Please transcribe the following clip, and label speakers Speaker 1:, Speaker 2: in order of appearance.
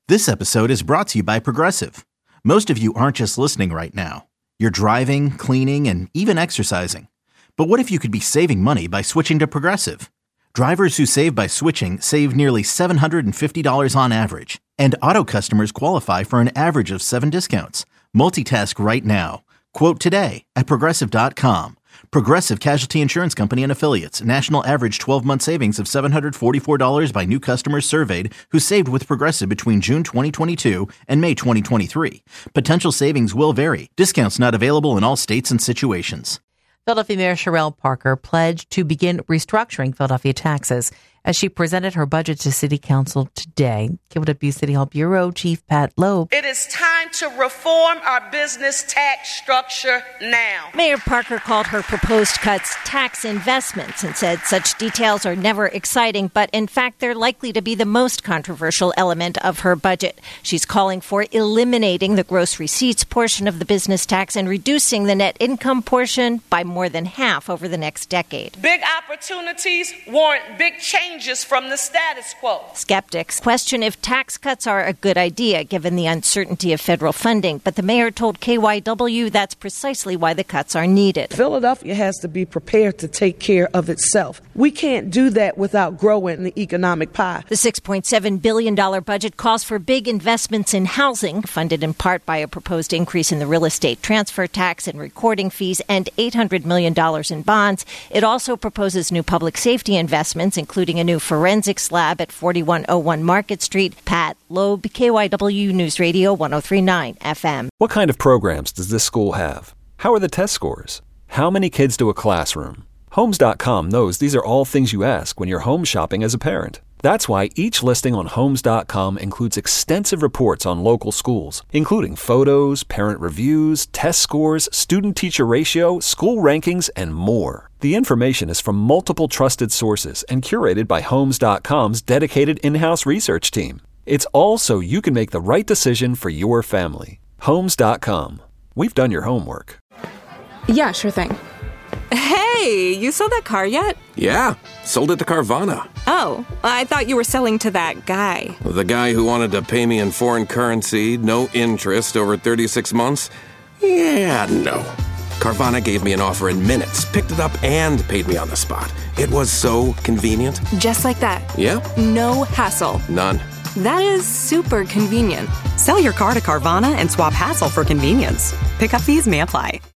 Speaker 1: This episode is brought to you by Progressive. Most of you aren't just listening right now. You're driving, cleaning, and even exercising. But what if you could be saving money by switching to Progressive? Drivers who save by switching save nearly $750 on average. And auto customers qualify for an average of 7 discounts. Multitask right now. Quote today at Progressive.com. Progressive Casualty Insurance Company and Affiliates. National average 12-month savings of $744 by new customers surveyed who saved with Progressive between June 2022 and May 2023. Potential savings will vary. Discounts not available in all states and situations.
Speaker 2: Philadelphia Mayor Cherelle Parker pledged to begin restructuring Philadelphia taxes as she presented her budget to City Council today. KYW City Hall Bureau Chief Pat Loeb.
Speaker 3: It is time to reform our business tax structure now.
Speaker 4: Mayor Parker called her proposed cuts tax investments and said such details are never exciting, but in fact they're likely to be the most controversial element of her budget. She's calling for eliminating the gross receipts portion of the business tax and reducing the net income portion by more than half over the next decade.
Speaker 3: Big opportunities warrant big changes from the status quo.
Speaker 4: Skeptics question if tax cuts are a good idea given the uncertainty of federal funding, but the mayor told KYW that's precisely why the cuts are needed.
Speaker 5: Philadelphia has to be prepared to take care of itself. We can't do that without growing the economic pie.
Speaker 4: The $6.7 billion budget calls for big investments in housing, funded in part by a proposed increase in the real estate transfer tax and recording fees and $800 million in bonds. It also proposes new public safety investments, including a new forensics lab at 4101 Market Street. Pat Loeb, KYW News Radio 103.9 FM.
Speaker 6: What kind of programs does this school have? How are the test scores? How many kids do a classroom? Homes.com knows these are all things you ask when you're home shopping as a parent. That's why each listing on Homes.com includes extensive reports on local schools, including photos, parent reviews, test scores, student-teacher ratio, school rankings, and more. The information is from multiple trusted sources and curated by Homes.com's dedicated in-house research team. It's all so you can make the right decision for your family. Homes.com. We've done your homework.
Speaker 7: Yeah, sure thing. Hey, you sold that car yet?
Speaker 8: Yeah, sold it to Carvana.
Speaker 7: Oh, I thought you were selling to that guy.
Speaker 8: The guy who wanted to pay me in foreign currency, no interest, over 36 months? Yeah, no. Carvana gave me an offer in minutes, picked it up, and paid me on the spot. It was so convenient.
Speaker 7: Just like that.
Speaker 8: Yeah.
Speaker 7: No hassle.
Speaker 8: None.
Speaker 7: That is super convenient.
Speaker 9: Sell your car to Carvana and swap hassle for convenience. Pickup fees may apply.